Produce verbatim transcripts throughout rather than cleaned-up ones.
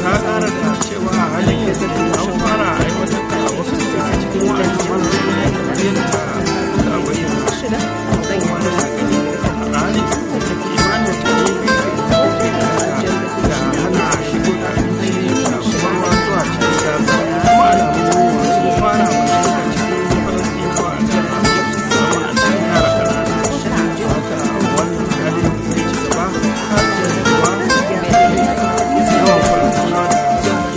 ta ƙara da cewa a halin yanzu an fara aiwatar da wasu daga cikin wa'annan manufofin kamar yadda ta bayyana kuma da gani a halin da kimanin watanni biyu da hana shigo da abinci da kuma ruwa zuwa cikin gaza kuma alamu sun fara bayyana cikin falastinawa da musamman a cikin yara ƙanana haka wannan halin zai ci gaba har da yawa yawan falastinawa da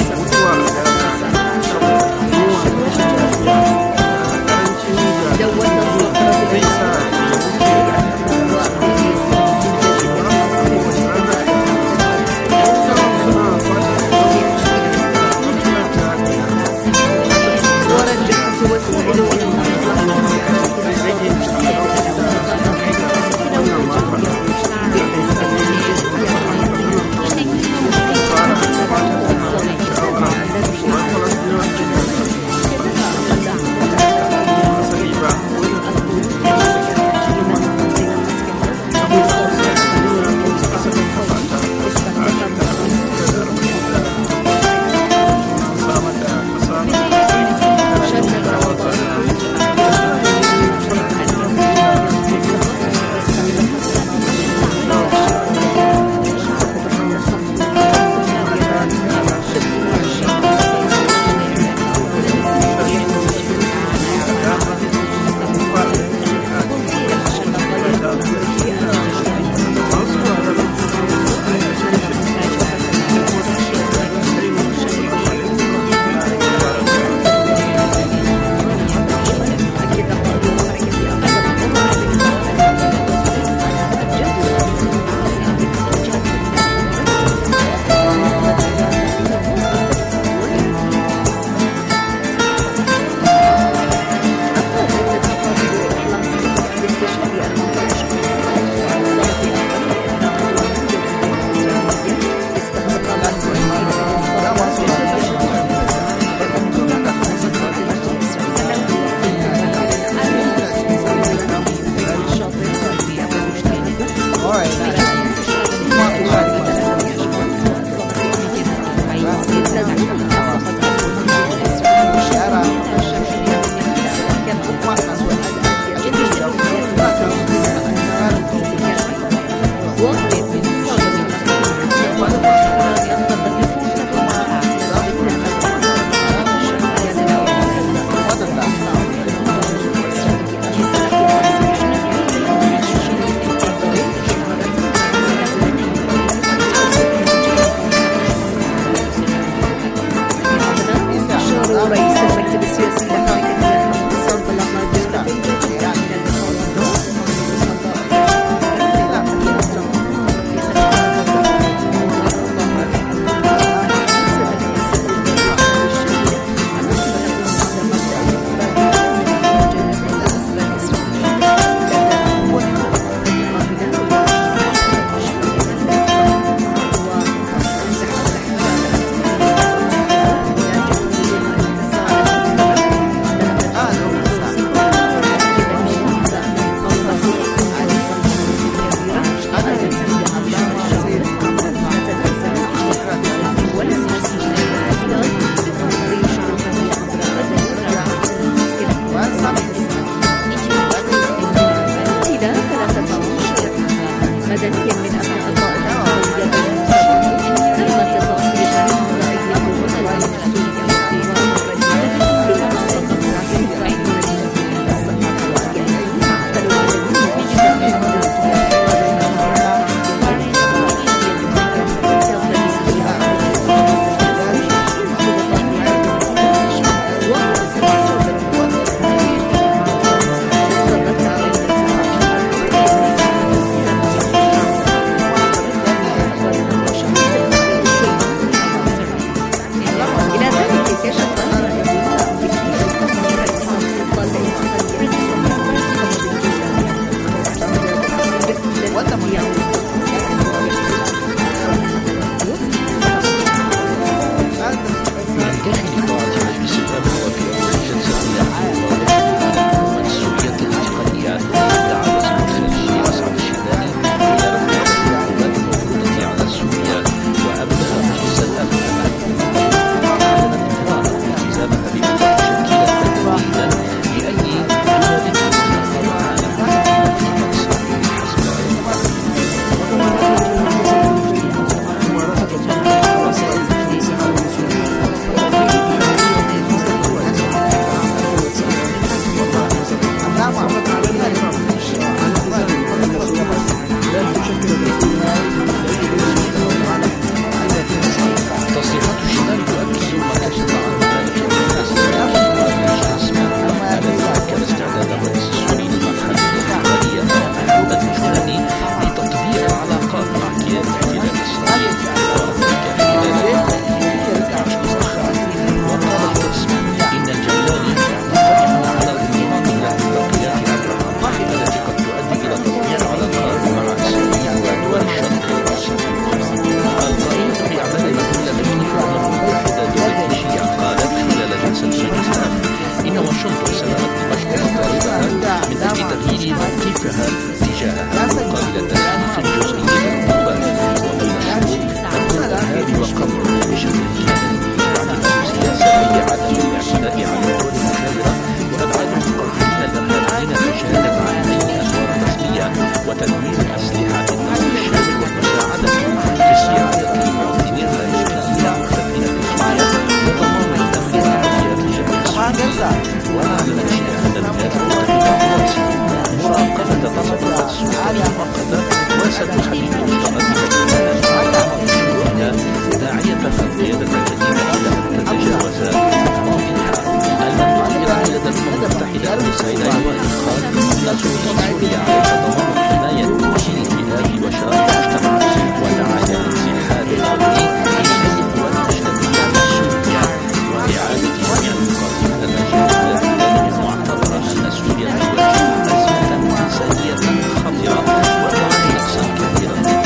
الاحتلال الإسرائيلي وأمريكا خلال وقال القسم إن الجولاني مقترح على الانضمام إلى اتفاقيات أبراهام التي قد تؤدي إلى تطبيع العلاقات مع إسرائيل ودول الشرق الأوسط. القائد بأعمال المسؤول الذي يعمل متحدة دولة الشيعة قالت خلال جلسة السادسة إن واشنطن سلمت دمشق مطالبها من أجل تغيير موقفها تجاهها مقابل التسليم الجزئي للعقوبات ومن الشروط الإرهاب وقمع بشكل كامل واعتماد سياسة عدم الاعتداء على الدول المجاورة وإبعاد المقاومين الإرهابيين تجاهل عن أي أسوار رسمية وتدمير أسلحة النصر الشامل ومساعدتهم في استعادة المواطنين الإسرائيليين المختفين في سوريا وضمان الأمن والعافية تجاه السوريين وأعلن الشيعة الدافع مراقبة تصرفات السلطة المؤقتة وستحدد إجراءات داعية القيادة الجديدة إلى أن تتجاوز موضعها المنطقة لدى الأمم المتحدة المساعدة لإدخال نسوء سوريا على ضمان حماية كل فئات وشرائح المجتمع ودعاية الاتحاد الأوروبي للحزب والتشدد سوريا وإعادة جميع المقاومين الأجانب المعتبرة أن سوريا تواجه أزمة إنسانية خطيرة وتعاني نقصا كبيرا.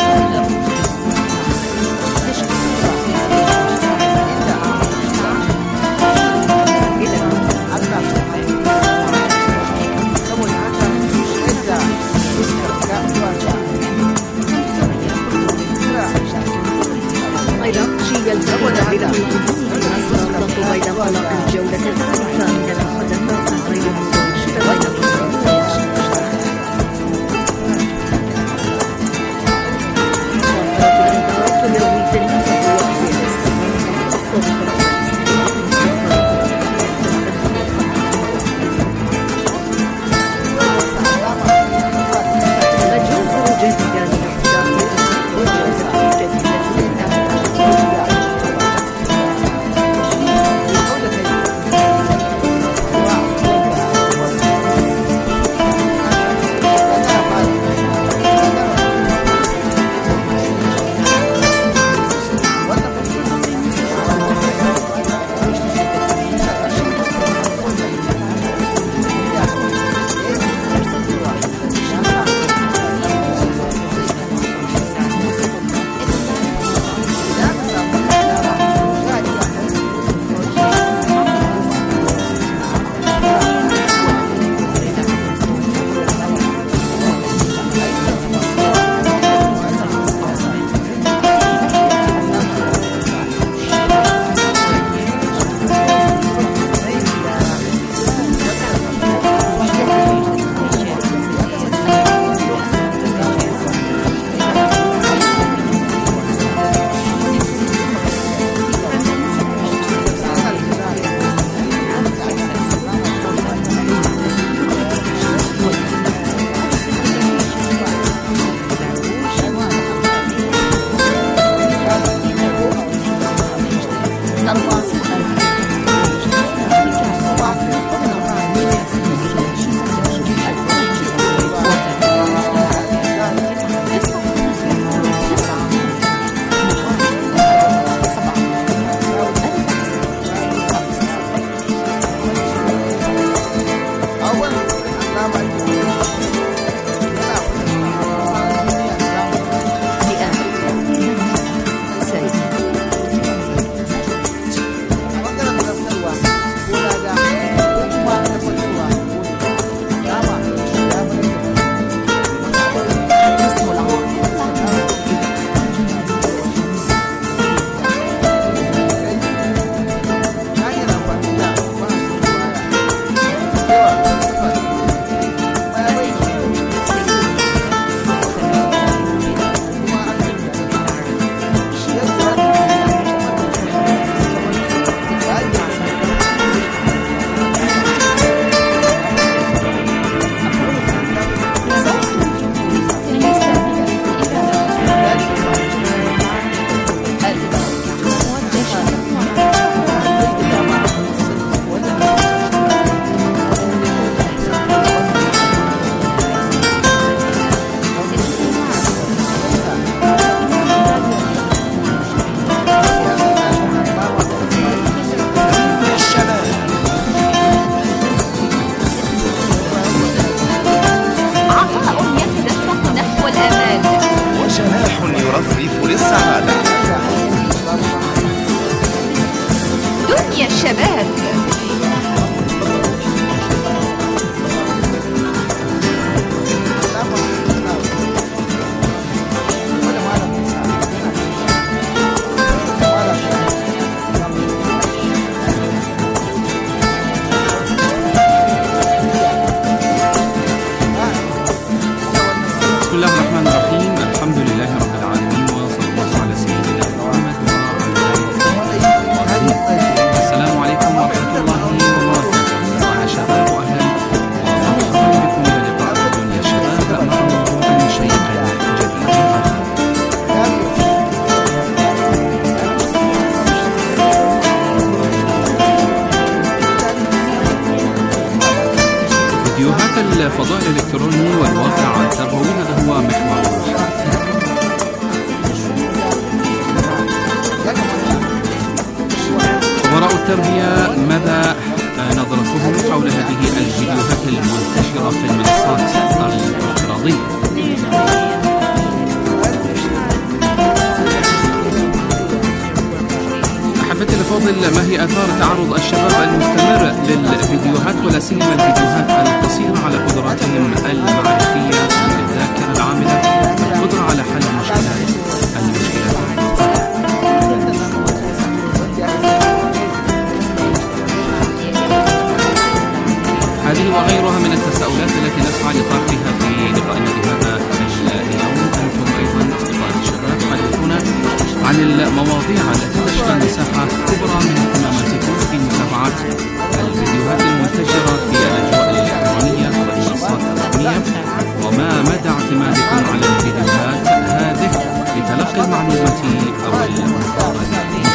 يلزمون بالسلطة بين طلاق الجولة الثالثة عندما حدث غير مباشر الفضاء الإلكتروني والواقع التربوي، هذا هو محور خبراء التربية ماذا نظرتهم حول هذه الفيديوهات المنتشرة في المنصات الافتراضية؟ أحبتي الأفاضل، ما هي آثار تعرض الشباب المستمر للفيديوهات ولا سيما الفيديوهات القصيرة على قدراتهم المعرفية والذاكرة العاملة والقدرة على حل المشكلات المشكلات هذه وغيرها من التساؤلات التي نسعى لطرحها في لقائنا لهذا اليوم. أنتم أيضا أصدقاء الشباب حدثونا عن المواضيع التي تشغل مساحة كبرى من اهتماماتكم في متابعة الفيديوهات المنتشرة في الأجواء الإلكترونية والمنصات الرقمية، وما مدى اعتمادكم على الفيديوهات هذه لتلقي المعلومات أو المحتوى الذي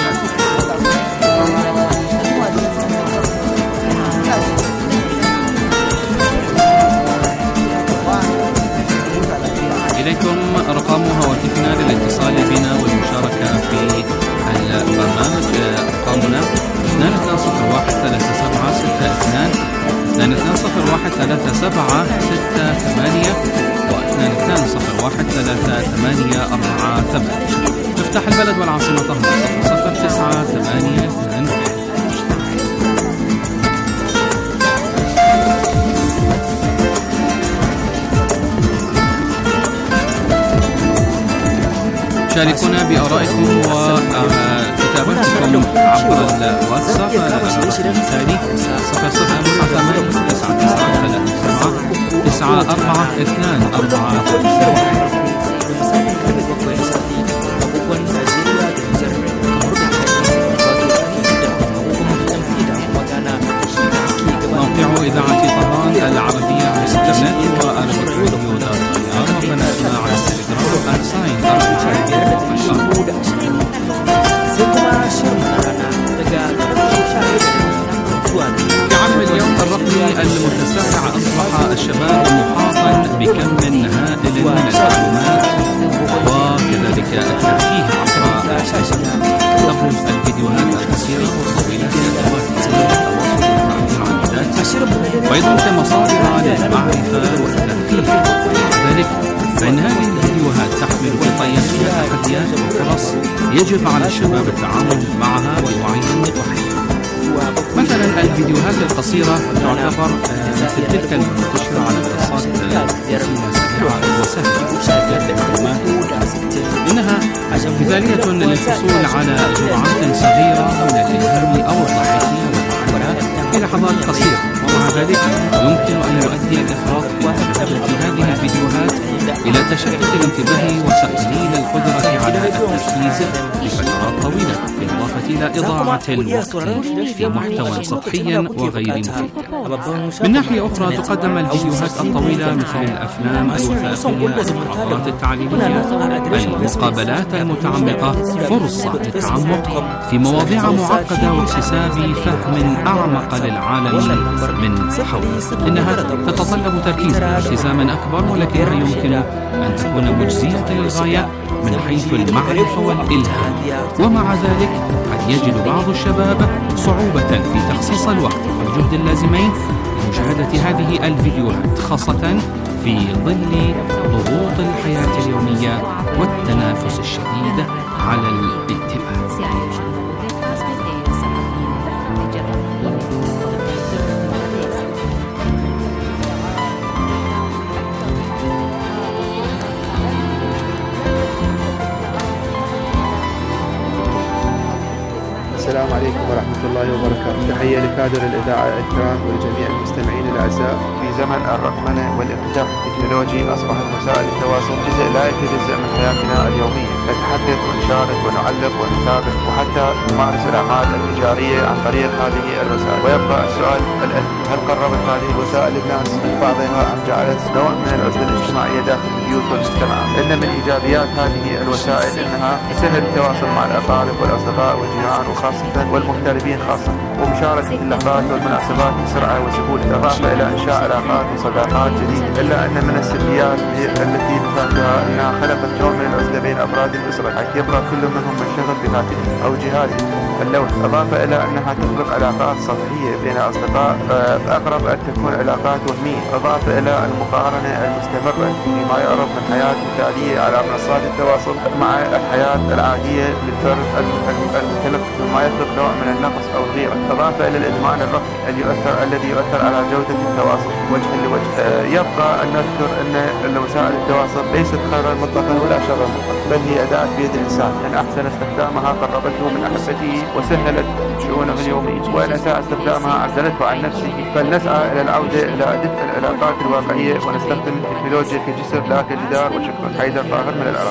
إليكم رقم هواتفنا للاتصال بنا والمشاركة في البرنامج. رقمنا اثنان اثنان صفر واحد ثلاثة سبعة ستة اثنان اثنان اثنان صفر واحد ثلاثة سبعة ستة ثمانية واثنان اثنان صفر واحد ثلاثة ثمانية أربعة ثمانية. مفتاح البلد والعاصمة طهران صفر صفر تسعة ثمانية اثنان. شاركونا بآرائكم وكتاباتكم عبر الواتساب التالي صفر صفر ثمانية تسعة تسعة ثلاثة سبعة تسعة أربعة اثنان أربعة. موقع إذاعة طهران العربية على الإنترنت وآلة الراديو دار الخيار، وقناتنا على التليجرام أرساين بعمل اليوم الرقمي المتسارع أصبح الشباب محاطا بكم هائل من المعلومات وكذلك الترفيه عبر تبرز الفيديوهات القصيرة والطويلة وأيضا كمصادر للمعرفة والترفيه. لذلك فإن هذه الفيديوهات تحمل في طياتها تحديات وفرص يجب على الشباب التعامل معها بوعي وحكمة. مثلا الفيديوهات القصيرة تعتبر مثل تلك المنتشرة على منصات سريعة وسهلة المعلومات، إنها مثالية للحصول على جرعات صغيرة من الإلهام أو الضحكية والمعلومات في لحظات قصيرة، ومع ذلك يمكن أن يؤدي الإفراط في مشاهدة هذه الفيديوهات إلى تشتت الانتباه وتقليل القدرة على التركيز لفترات طويلة، بالإضافة إلى إضاعة الوقت في محتوى سطحي وغير مفيد. من ناحية أخرى تقدم الفيديوهات الطويلة مثل الأفلام الوثائقية، المحاضرات التعليمية، المقابلات المتعمقة فرصة للتعمق في مواضيع معقدة واكتساب فهم أعمق للعالم من حولنا. إنها تتطلب تركيزا والتزاما أكبر، ولكنها يمكن أن تكون مجزية للغاية من حيث المعرفة والإلهام. ومع ذلك قد يجد بعض الشباب صعوبة في تخصيص الوقت والجهد اللازمين لمشاهدة هذه الفيديوهات، خاصة في ظل ضغوط الحياة اليومية والتنافس الشديد على الانتباه. السلام عليكم ورحمة الله وبركاته. تحية لكادر الإذاعة الكرام ولجميع المستمعين الأعزاء. في زمن الرقمنة والانفتاح التكنولوجي أصبحت وسائل التواصل جزء لا يتجزأ من حياتنا اليومية. نتحدث ونشارك ونعلق ونتابع وحتى نمارس الأعمال التجارية عن طريق هذه الوسائل. ويبقى السؤال الأهم: هل قربت هذه الوسائل الناس من بعضها أم جعلت نوع من العزلة الاجتماعية داخل البيوت والمجتمع؟ إن من إيجابيات هذه الوسائل أنها تسهل التواصل مع الأقارب والأصدقاء والجيران، وخاصة خاصة والمغتربين خاصة، ومشاركة اللحظات والمناسبات بسرعة وسهولة، إضافة إلى إنشاء علاقات وصداقات جديدة. إلا أن من السلبيات التي نفاتها أنها خلقت نوع من العزلة بين أفراد الأسرة، حيث يبقى كل منهم منشغل بهاتفه أو جهازه اللوح، إضافة إلى أنها تخلق علاقات سطحية بين أصدقاء أقرب أن تكون علاقات وهمية، إضافة إلى المقارنة المستمرة فيما يقرب من حياة مثالية على منصات التواصل مع الحياة العادية للفرد المتلقي، مما يخلق نوع من النقص أو الغيرة، إضافة إلى الإدمان الرقمي الذي يؤثر الذي يؤثر على جودة التواصل وجها لوجه. يبقى أن نذكر أن وسائل التواصل ليست خيرا مطلقا ولا شرا مطلقا، بل هي أداة بيد الإنسان، إن أحسن استخدامها قربته من أحبته وسهلت شؤونه اليومية، وإن أساء استخدامها عزلته عن نفسه. فلنسعى إلى العودة إلى دفء العلاقات الواقعية ونستخدم التكنولوجيا كجسر لا كجدار. وشكرا. حيدر طاهر من العراق.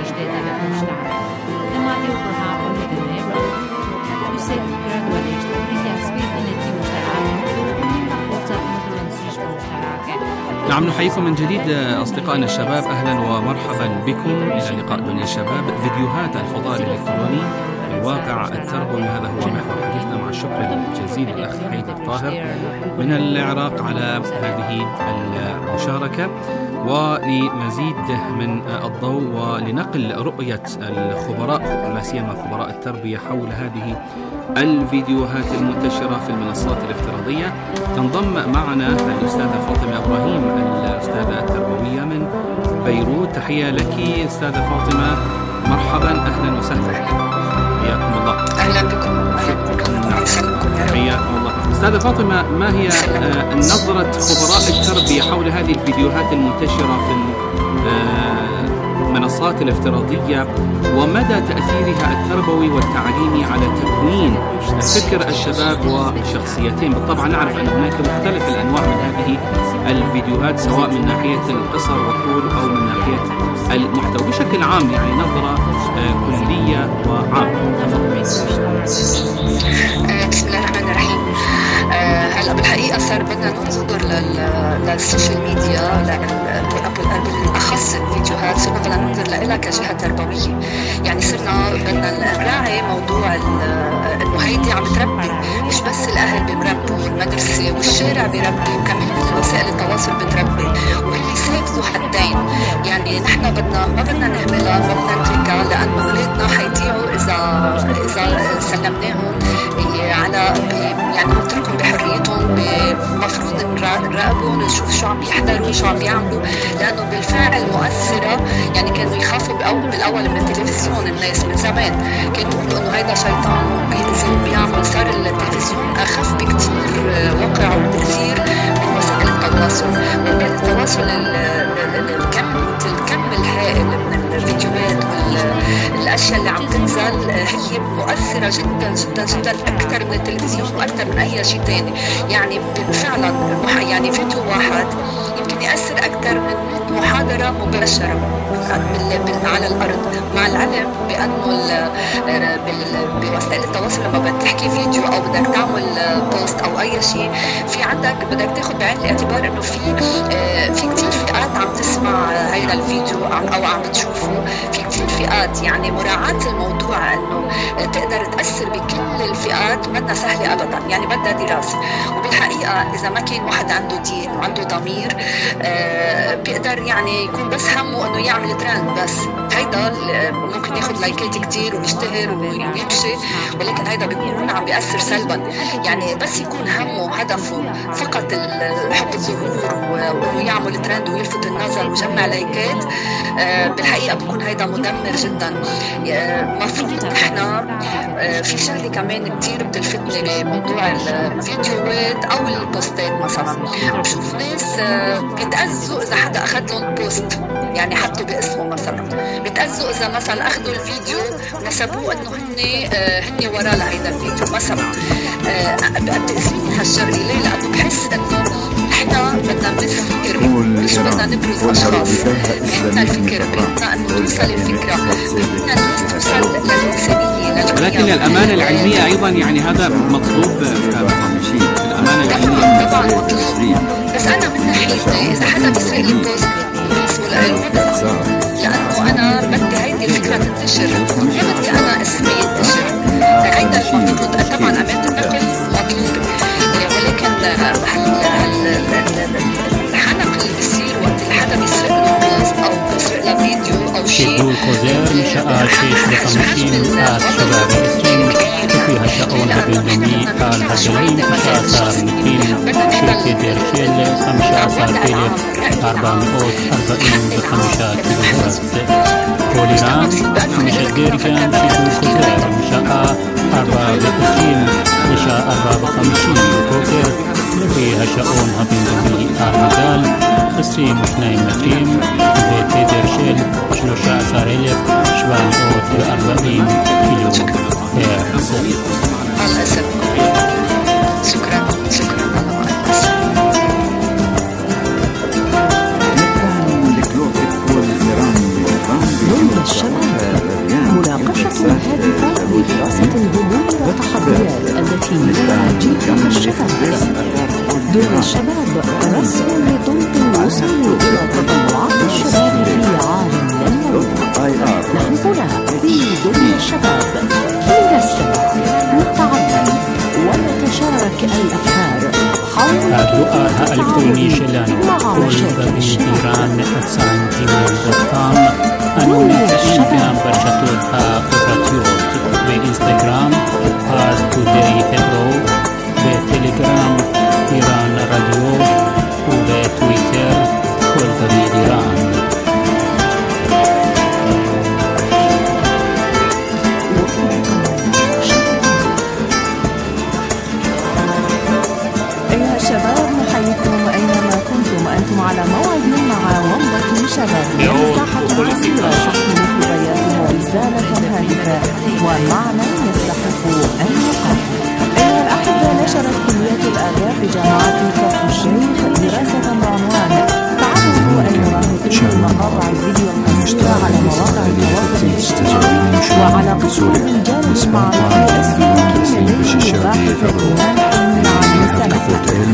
نعم، نحييكم من جديد أصدقائنا الشباب، أهلا ومرحبا بكم إلى لقاء دنيا الشباب. فيديوهات الفضاء الإلكتروني الواقع التربوي، هذا هو محور حديثنا مع الشكر الجزيل الأخ حيدر طاهر من العراق على هذه المشاركة، ولمزيد من الضوء ولنقل رؤية الخبراء لا سيما خبراء التربية حول هذه الفيديوهات المنتشرة في المنصات الافتراضية. تنضم معنا الأستاذة فاطمة إبراهيم، الأستاذة التربوية من بيروت. تحية لك أستاذة فاطمة، مرحبا، أهلا وسهلا، حياكم الله. أهلا بكم. أهلا حياكم الله. أستاذة فاطمة، ما هي نظرة خبراء التربية حول هذه الفيديوهات المنتشرة في المنصات الافتراضية، ومدى تأثيرها التربوي والتعليمي على تكوين فكر الشباب وشخصيتهم؟ بالطبع نعرف أن هناك مختلف الأنواع من هذه الفيديوهات، سواء من ناحية القصر والطول أو من ناحية المحتوى بشكل عام، يعني نظرة كلية وعامة. تفضل. بسم الله الرحمن الرحيم. هلا بالحقيقة صار بدنا ننظر للسوشيال ميديا بالأخص الفيديوهات، صرنا بدنا ننظر لها كجهة تربوية. يعني صرنا بدنا نراعي موضوع إنه هيدي عم تربي، مش بس الأهل بيربوا والمدرسة والشارع بيربي، وكمان وسائل التواصل بتربي، واللي يساعدوا حدين. يعني نحن بدنا ما بدنا نهملها، ما بدنا نتركها، لأنه أولادنا حيضيعوا إذا إذا سلمناهم على يعني نتركهم بحريتهم. المفروض نراقبهم ونشوف شو عم بيحضروا شو عم بيعملوا، لأنه بالفعل مؤثرة. يعني كانوا يخافوا بالأول من التلفزيون، الناس من زمان كانوا يقولوا إنه هيدا شيطان وبيأذي بيعمل. صار التلفزيون أخف بكتير وقع وتأثير من وسائل التواصل. وسائل التواصل الكم الكم الهائل من الفيديوهات والأشياء اللي عم تنزل هي مؤثرة جدا جدا جدا، أكثر من التلفزيون وأكثر من أي شيء تاني. يعني فعلا يعني فيديو واحد يمكن يأثر أكثر من محاضرة مباشرة على الأرض، مع العلم بأنه بوسائل التواصل لما بدك تحكي فيديو أو بدك تعمل بوست أو أي شيء، في عندك بدك تاخد بعين الاعتبار إنه في في كتير فئات عم تسمع هذا الفيديو أو عم تشوفه، في كتير فئات. يعني مراعاة الموضوع إنه تقدر تأثر بكل الفئات منا سهلة أبدا، يعني بدها دراسة. وبالحقيقة إذا ما كان واحد عنده دين وعنده ضمير بيقدر يعني يكون بس همه إنه يعمل ترند بس، هيدا ممكن ياخد لايكات كتير ويشتهر ويمشي، ولكن هيدا بيكون عم بيأثر سلبا. يعني بس يكون همه هدفه فقط حب الظهور وإنه يعمل ترند ويلفت النظر ويجمع لايكات، بالحقيقة بيكون هيدا مدمر جدا. مفروض احنا في شغله كمان كتير بتلفتني بموضوع الفيديوهات او البوستات. مثلا بشوف ناس بيتأذوا اذا حدا اخذ لهم بوست، يعني حطوا باسمه مثلا، بيتأذوا اذا مثلا اخذوا الفيديو ونسبوه انه هن هن وراء لهيدا الفيديو مثلا. بتأذيني هالشغله ليه؟ لانه بحس انه احنا بدنا نفكر مش بدنا نبرز اشخاص، بدنا الفكر، بدنا انه توصل الفكره، بدنا توصل للانسانيه. ولكن الامانه العلميه ايضا يعني هذا مطلوب، الامانه العلميه طبعا مطلوب. بس انا من ناحيتي اذا حدا بيسرق لي بوست لانه انا بدي هيدي الفكره تنتشر، ما بدي انا اسمي ينتشر، هيدا المفروض شدوا الخزير مشاء شيش بخمسين آت شباب اسرين وفيها شؤونها بالنمي قال هجلين مشاء صار مكين شركة ديرشيل خمسة صار بيلف أربعمائة أربعين بخمسة كيلوغرام وليران مشاء ديركان شدوا الخزير مشاء أربعة بخمسين مشاء أربعة بخمسين بوكر فيها شؤونها بالنمي أرمجال خسرين مشناي مترين بيت ديرشيل شلوشا صار إلف شبعمائة وأربعين كيلو هرتز. الأسف شكرا شكرا على ضمن الشباب مناقشة هادفة لدراسة الهموم والتحديات التي تواجهها الشباب. دور الشباب رسم لطرق الوصول إلى تطلعات الشباب في عالم لن يموت. نحن هنا في دور الشباب لنستمع نتعلم ونتشارك الأفكار حول الرؤى الإلكترونية شلانو كل بإيران أتسان جيميل دوت كوم أنوني تشبيان برشاتوها أوبراتيوت بإنستغرام هاز توداي هيبرو بتليجرام إيران راديو وبتويتر كل بإيران. أنتم على موعد مع ومضة شباب مساحة عصيرة تحمل في بياتها رسالة هادفة ومعنى يستحق أن يقال. أيها الأحبة، نشرت كلية الآداب بجامعة كفر الشيخ دراسة بعنوان تعرض المراهقين لمقاطع الفيديو القصيرة على مواقع التواصل الاجتماعي وعلاقتهم بالرجال المعروفين السلوكيين الذين يباحثون عن سنة.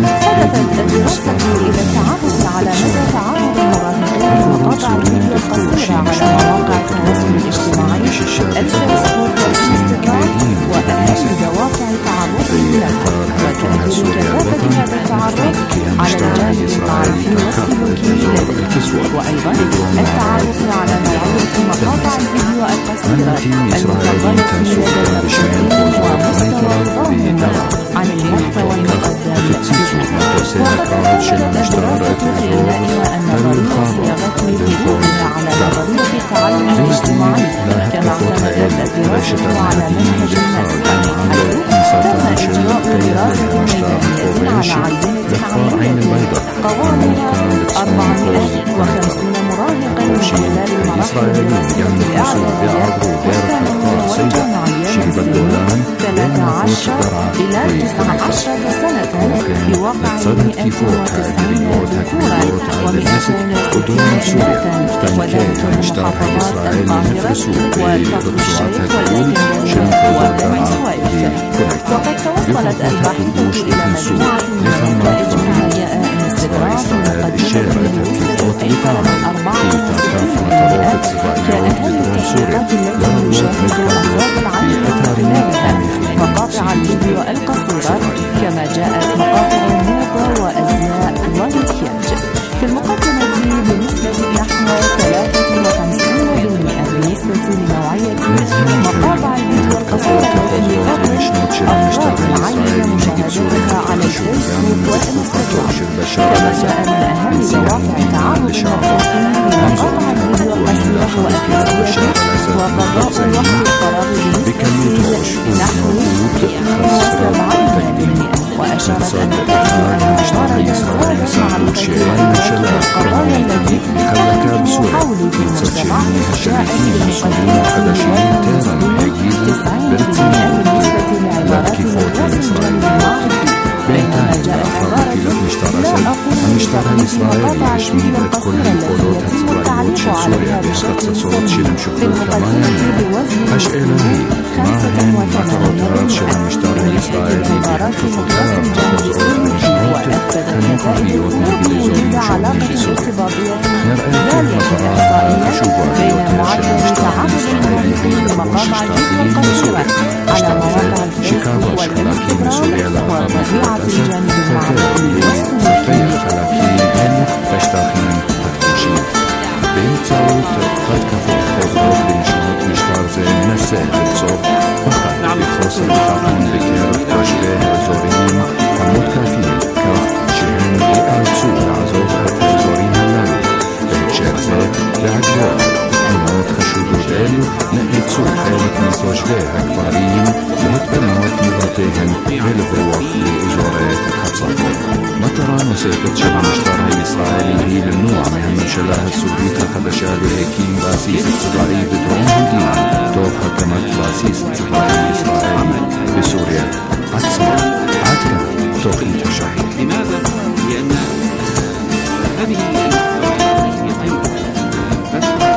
هدفت الدراسة إلى التعرف على مدى تعرض المراهقين لمقاطع الفيديو القصيرة على مواقع التواصل الاجتماعي الفيسبوك والإنستغرام وأهم دوافع تعرضهم لها وتأثير كثافة هذا التعرف على الجانب المعرفي والسلوكي لديه، وأيضا التعرف على نوعية مقاطع الفيديو القصيرة المفضلة لدى المراهقين ومستوى رضاهم عن المحتوى المقدم بها. وقد تمثلت الدراسة في بنائها النظرية صياغة ظهورها على نظرية التعلم الاجتماعي، كما اعتمدت الدراسة على منهج المسألة تم إجراء دراسة ميدانية على عينة عملية قوامها أربعمائة وخمسين مراهقا من خلال المراحل الدراسية الإعدادية والثانوية والجامعية من ثلاث عشر إلى تسعة عشر سنة بواقع مئة وتسعين ذكورا ومئتين وستين إناثا، وذلك من محافظات القاهرة وكفر الشيخ والإسكندرية وبني سويف. وقد توصلت الباحثة إلى مجموعة من نتائج مهيئة انستغرام مقدمة بنسبة أكثر من أربعة وستين بالمئة كأهم التحقيقات التي يشاهد الأفراد العامة خلالها مقاطع الفيديو القصيرة، كما جاءت مقاطع الموضة وأزياء والمكياج. في المقدمة بنسبة نحو ثلاثة وخمسين بالمئة بالنسبة لنوعية مقاطع الفيديو القصيرة في أفراد العامة مشاهدتها على الفيسبوك والإنستغرام. كما جاء من أهم دوافع تعرض المراهقين لمقاطع الفيديو القصيرة والفيسبوك وقضاء وقت الفراغ بنسبة نحو مئة وسبعين بالمئة. وأشارت النتائج أن مدار الإصرار مع القضايا التي تحول في المجتمع جاءت بمقدمة تسعين بالمئة بالنسبة لعبارات الناس الجانب المعرفي، بينما جاءت عبارة لا أقول مقاطع الفيديو القصيرة التي يتم التعليق عليها بشكل سلبي في المقدمة بوزن خمسة وثمانين بالمئة عبارات الناس الجانب السلبي. وأكدت نتائج وجود علاقة ارتباطية غالية في الإحصائيات بين معدل تعرض المراهقين لمقاطع الفيديو القصيرة على مواقع الفيسبوك والإنستغرام وطبيعة الجانب المعرفي والسلوكي. באמצעות חד כפות זה ליצור פחד וחוסר ביטחון בקרב תושבי האזורים המותקפים, כך שהם ייאלצו לעזוב את האזורים הללו. בהקשר זה, בעקבות תמונות חשודות אלו נאלצו חלק מתושבי הכפרים להתפנות מבתיהם ולברוח לאזורי הצפון. מטרה נוספת של המשטר הישראלי היא למנוע מהממשלה הסורית החדשה להקים בסיס צבאי בדרום המדינה תוך הקמת בסיס צבאי ישראלי בסוריה עצמה. עד כאן תוכנית השהיד. لماذا؟ لأن هذه يتم بثها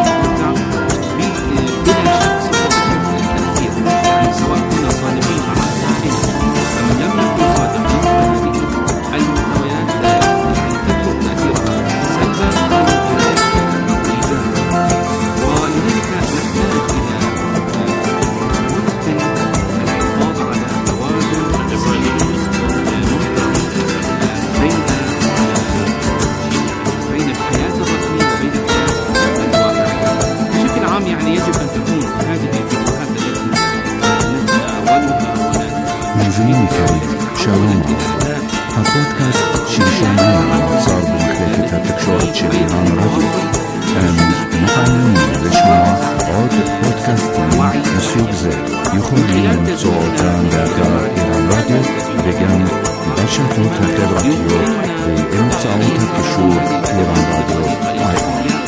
بلا شك التأثير، يعني سواء كنا صادقين مع أنفسنا أم لم نكن صادقين هذه المحتويات يعني تترك تأثيرها سلبا ولذلك نحتاج إلى متقن الحفاظ على توازن بين بين الحياة الرسمية وبين الحياة الواقعية. بشكل عام يعني يجب أن تكون هذه الفيديوهات التي نتناولها מאזינים יקרים, שלום רב. הפודקאסט ששמענו נוצר במחלקת התקשורת של איראן רדיו. הם מתעניינים לשמוע עוד פודקאסטים מסוג זה. יכולים למצוא אותם באתר איראן רדיו וגם ברשתות החברתיות באמצעות הקישור איראן רדיו איי אר.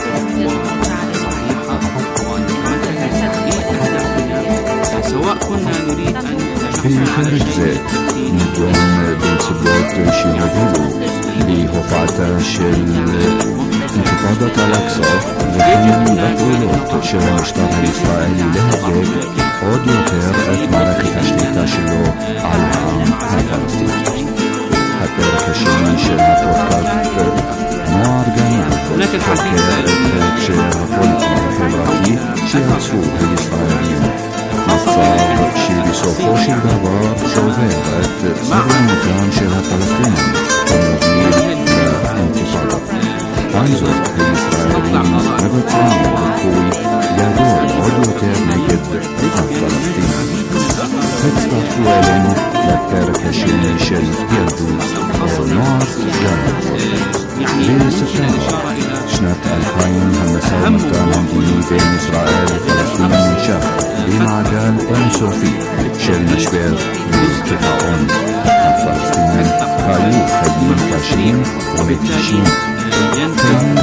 בפרק זה נדון בנסיבות שהובילו להופעתה של אינתיפאדת אל-אקצא וכן בפעולות של המשטר הישראלי להדק עוד יותר את מערכת השליטה שלו על העם הפלסטיני. הפרק השני של הפודקאסט נוער גנוב חוקר את ההקשר הפוליטי החברתי שיצרו הישראלים, מצב שבסופו של דבר שובר את סבלנותם של הפלסטינים ומוביל לאינתיפאדה. עם זאת, הישראלים מבצעים דיכוי גדול עוד יותר נגד הפלסטינים. הצטרפו אלינו לפרק השני של ילדות או נוער גנוב. בספטמבר שנת אלפיים המשא ומתן המדיני בין ישראל לפלסטין נמשך במעגל אינסופי של משבר וקיפאון. הפלסטינים חיו חיים קשים ומתישים, חיים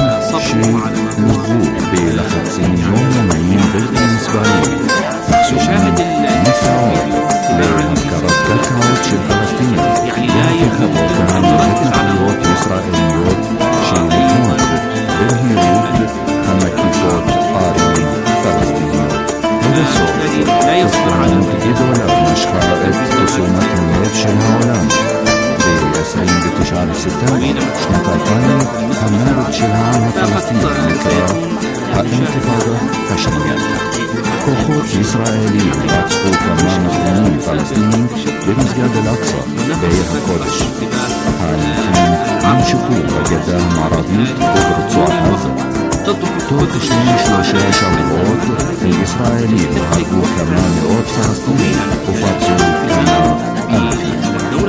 שלוו בלחצים יומיומיים בלתי נסבלים, מחסומים, מסעות להפקרת קרקעות של פלסטינים והפיכת אותם להתנחלויות ישראליות שנבנות במהירות המקיפות ערים פלסטיניות. ובסוף, הסתמנות גדולה משכה את תשומת הלב של העולם. ב-עשרים ותשעה בספטמבר שנת אלפיים המרד של העם הפלסטיני נקרא האינתיפאדה השנייה. כוחות ישראלים רצחו כמה מפגינים פלסטינים במסגד אל-אקצא בעיר הקודש. ההליכים נמשכו בגדה המערבית וברצועת עזה. תוך שני שלושה שבועות הישראלים הרגו כמה מאות פלסטינים ופצעו כמה אלפים.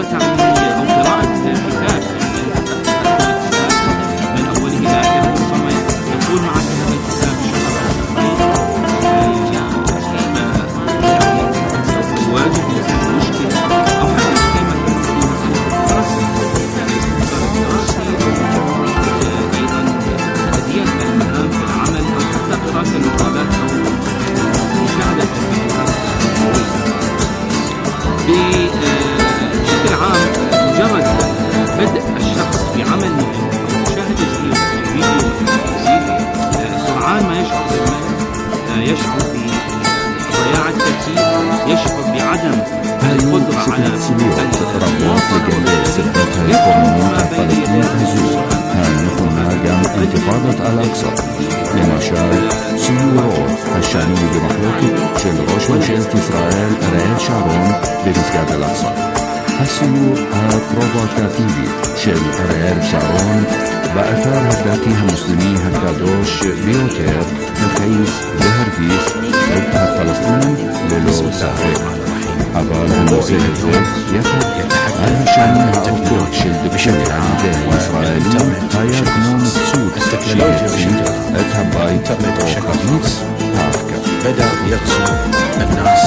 بشكل عام مجرد بدء الشخص في عمل مشاهدة فيديو سرعان ما يشعر بالملل، يشعر بضياع التركيز، يشعر بعدم القدرة على ربوات לגבי סרטות ההתקוממות הפלסטינית הזו הנכונה גם אינתיפאדת אל-אקצא. למשל, סיורו השנוי במחלוקת של ראש ממשלת ישראל אריאל שרון במסגד אל-אקצא. הסיור הפרובוקטיבי של אריאל שרון באתר הדתיים המוסלמי הקדוש ביותר, מכעיס והרגיס את הפלסטינים ללא ספק. אבל הנושא הזה יחד על השנים העובדות של דבשת העם הישראלים היה כמו מצות שהציל את הבית או חמיץ האבקה. بدأ يغزو الناس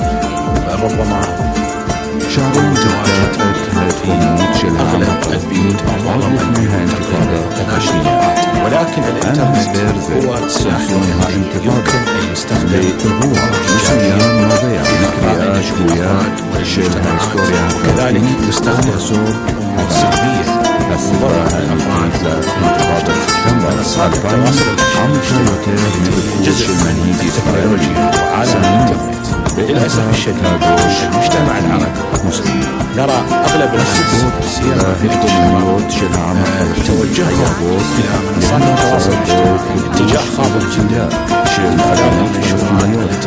ربما شعرون جوات التخمينات של העם הפלסטיני עוד לפני האינתיפאדה השנייה. ولكن الانترنت هو סמסון האינתיפאדה לאירוע מסוים נובע מקריאה שגויה של ההיסטוריה הפלסטינית ומחסור הבא. הסיבה האמיתית לאינתיפאדת ספטמבר אלפיים עמוקה יותר מביקור של מנהיג ישראלי סמין للأسف الشديد المجتمع العربي مسلم. نرى أغلب الناس الهجومات של העם توجهها إلى منصات التواصل الاجتماعي باتجاه خاضع של الآلاف الشفرات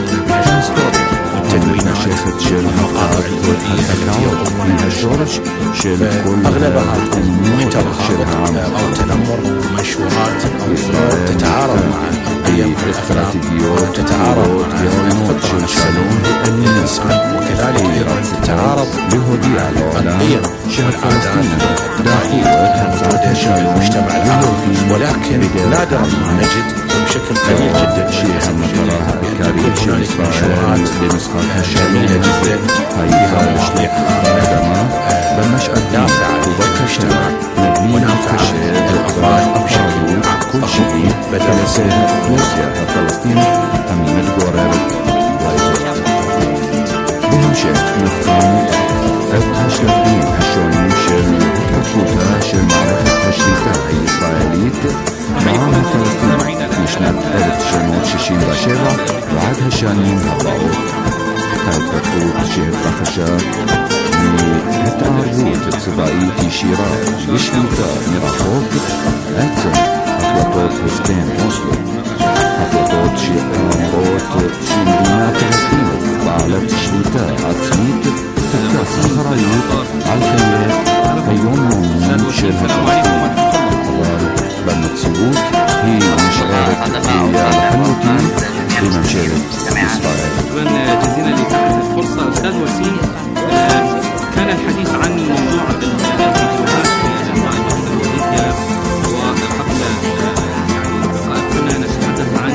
والتدوين الشيخة של مقاطع الفيديو من الشورش של كل أغلبها الأمور של محتوى העם أو تنمر ومنشورات أو تتعارض مع قيم الأخلاق وتتعارض مع الفطرة السليمة وكذلك تتعارض بهدي على القيم والعادات الموجودة في المجتمع العربي. ولكن نادرا ما نجد بشكل قليل جدا شيء المطرح الكارية هنالك منشورات بنسخة جميلة جدا فيها تشريع بالنشأة نافعة للمجتمع ونافعة للأفراد بشكل كل شيء بدل سنة روسيا الفلسطين أمين الجوريرت وإزوت بهم شيء نفهم التشريعين الشوني شل الكتوتا شل معرفة التشريعات الإسرائيلية بعام الفلسطين مشنات ألف تسعمية وستين وسبعة وعد هالشانين هبعوت الكتوت شهر بخشات מהתערבות צבאית ישירה בשליטה מרחוק עצם החלטות הסכם אוסלו, החלטות שאומרות שמדינה פלסטינית בעלת שליטה עצמית תיקח אחריות על חיי היום-יומיים של הפלסטינים, אבל במציאות היא נשארת תלויה לחלוטין בממשלת ישראל. جزيلا لإتاحة الفرصة أستاذ وسيم، كان الحديث عن موضوع الفيديوهات في الأجواء الدولية وقبل يعني كنا نتحدث عن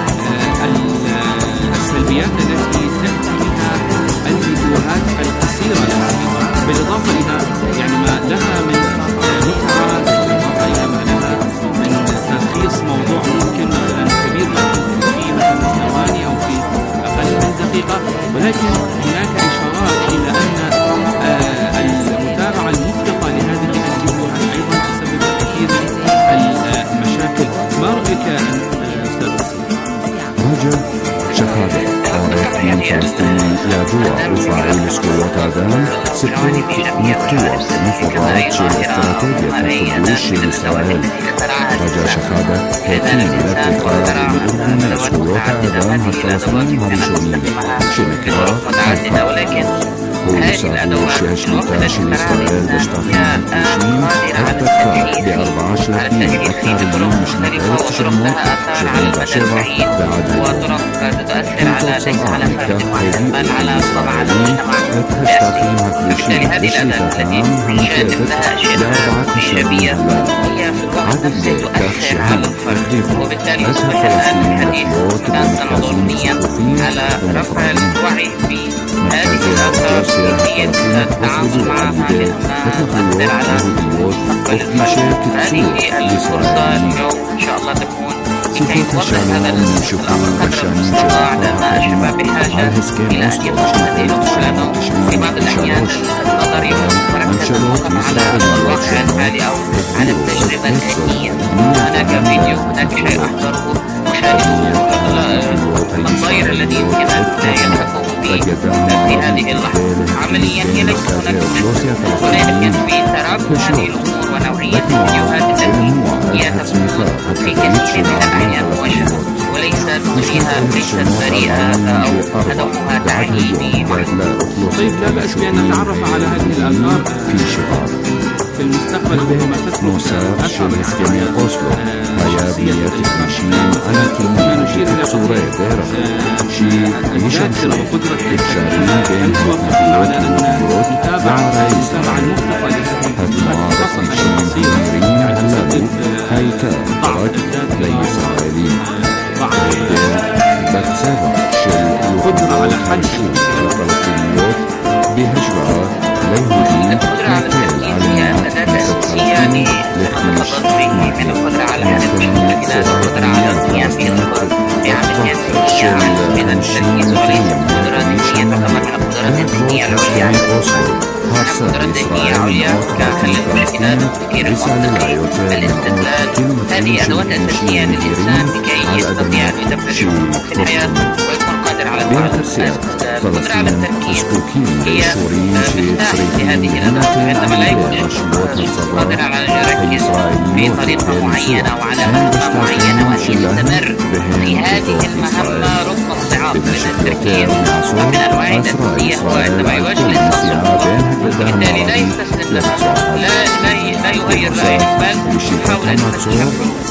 السلبيات التي تأتي بها الفيديوهات القصيرة العريضة، بالإضافة إلى يعني ما لها من متعة، بالإضافة إلى ما لها من تلخيص موضوع ممكن مثلا كبير ممكن في مثلا ثواني أو في أقل من دقيقة، ولكن هناك إشارات إلى أن المتابعة المفرطة لهذه الفيديوهات أيضا تسبب كثير من المشاكل. ما رأيك أستاذ وسيم؟ رجل شهادة عارف من فلسطين يدوع وفاعل زكوات آدم سبب مقطوع مفرات شل استراتيجية الخدوش لإسرائيل. رجل شهادة هاتين لابتقار لأردن زكوات آدم الفلسطينيين الرجوليين شنكرا هالفا هو يساعدوا شاشلتا شل إسرائيل بشتاقين التشميم ارتفع بأربعة شلاكين أكثر من مشنقات تشموت شغل بشرة بعد تؤثر على ليس على فرد واحد بل على طبعا المجتمع. وبالتالي هذه الأداة التي يشاهد لها أشياء إيجابية هي في الوقت نفسه تؤثر على الفرد، وبالتالي يصبح الآن الحديث ناسا ضروريا على رفع الوعي في هذه الآثار السلوكية التعامل معها لأنها تؤثر على مستقبل الفرد. هذه الفرصة اليوم إن شاء الله تكون لكي يوضح هذا القدر المستطاع لأن الشباب بحاجة إلى أن يكون لديهم لأنه في بعض الأحيان النظر يكون مركز على الواقع الحالي أو على التجربة الذهنية. هناك فيديو، هناك شيء أحضره أشاهده الطير الذي يمكن أن يلحقه في هذه اللحظة. عمليا هي ليست هناك ولكن في ترابط هذه الأمور ونوعية الفيديوهات التي هي تكون في كثير من الأحيان موجهة وليست فيها ليست بريئة أو هدفها تعليمي. طيب لا بأس بأن نتعرف على هذه الآثار. في المستقبل نوسار شل اسكيمي أوسلو هيا بيات كليشين على كلمة صورة ديرة شي يشبه إتشارين بين مطلقيات المطلقات مع رئيس العالم هاد معارض كليشين تمرين هلالو هايتا برك لإسرائيلين بكسابة شل القدرة على حل الفلسطينيات بهجرة ليهودين مثال على الأداة الأساسية للتخطيط من القدرة على حل المشكلات إلى القدرة على القيام بعمليات سياسية من التركيز وليس القدرة الذهنية تعتبر من القدرات الذهنية العليا القدرة الذهنية العليا كحل المشكلات وتفكير المنطقي الاستدلال هذه أدوات أساسية للإنسان لكي يستطيع أن يدبر شؤونه في الحياة ويكون قادر على القدرة على التركيز هي مفتاح لهذه الأدوات عندما لا يكون قادر على أن يركز في طريقة معينة وعلى مهمة معينة وأن يستمر في هذه المهمة رغم الصعاب من التركيز ومن أنواع النفسية هو عندما يواجه الإنسان وبالتالي لا يستسلم لها لا لا لا يغير رأيه بل يحاول أن يستشعر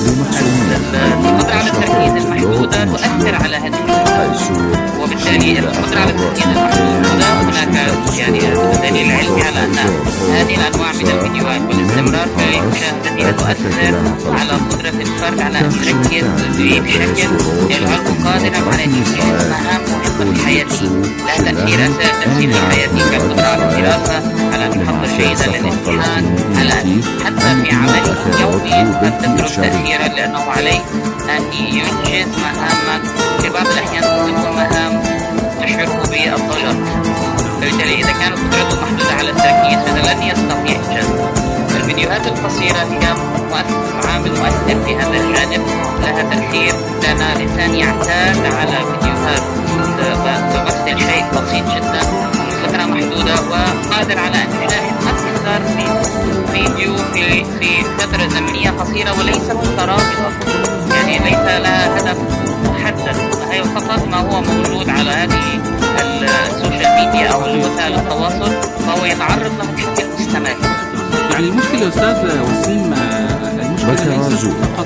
القدرة على التركيز المحدودة تؤثر على هذه الأمور وبالتالي القدرة على التركيز المحدودة هناك يعني دليل علمي على أن هذه الأنواع من الفيديوهات والاستمرار في مشاهدتها تؤثر على قدرة الفرد على أن يركز بشكل يجعله قادرا على تنفيذ مهام مهمة في حياته لها تأثير أساسي في حياته كالقدرة على الدراسة على أن يحضر جيدا للامتحان على حتى في عمله اليومي قد تترك تأثيرا لأنه عليه أن ينجز مهاما في بعض الأحيان تكون مهام تشعره بالضجر فبالتالي إذا كانت قدرته محدودة على التركيز فلن يستطيع إنجازها. الفيديوهات القصيرة هي مؤثر عامل مؤثر في هذا الجانب لها تأثير لأن الإنسان يعتاد على فيديوهات تمثل شيء بسيط جدا فترة محدودة وقادر على أن يشاهد أكثر من فيديو في في فترة زمنية قصيرة وليست مترابطة يعني ليس لها هدف محدد هي فقط ما هو موجود على هذه السوشيال ميديا أو وسائل التواصل فهو يتعرض له بشكل مستمر. يعني المشكلة أستاذ وسيم المشكلة ليست فقط